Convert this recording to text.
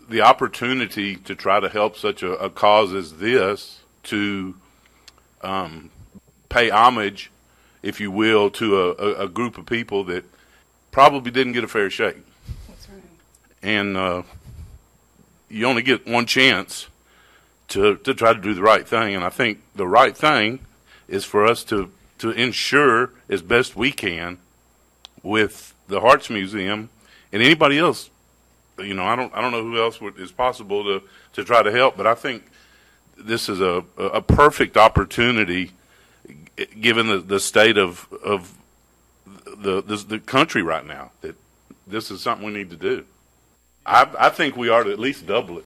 the opportunity to try to help such a cause as this, to pay homage, if you will, to a group of people that probably didn't get a fair shake. That's right. And you only get one chance to try to do the right thing. And I think the right thing is for us to ensure as best we can with the Hearts Museum and anybody else. You know, I don't know who else is possible to try to help, but I think this is a perfect opportunity, given the state of the country right now, that this is something we need to do. I think we ought to at least double it.